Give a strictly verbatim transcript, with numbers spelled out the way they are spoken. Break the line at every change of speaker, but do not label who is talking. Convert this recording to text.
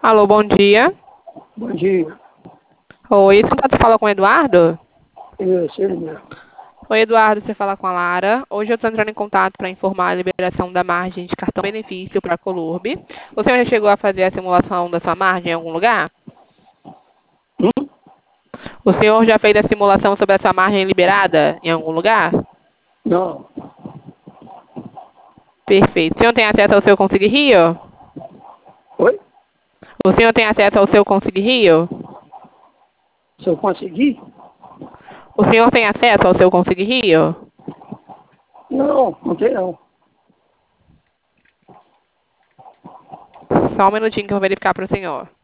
Alô, bom dia.
Bom dia.
Oi, você tá falando com o Eduardo?
Isso, ele mesmo.
Oi, Eduardo, você fala com a Lara. Hoje eu estou entrando em contato para informar a liberação da margem de cartão-benefício para a Colurb. O senhor já chegou a fazer a simulação da sua margem em algum lugar?
Hum?
O senhor já fez a simulação sobre a sua margem liberada em algum lugar?
Não.
Perfeito. O senhor tem acesso ao seu Consigue Rio?
Oi?
O senhor tem acesso ao seu Consigue Rio?
Se eu conseguir?
O senhor tem acesso ao seu Consigue Rio?
Não, não tem não.
Só um minutinho que eu vou verificar para o senhor.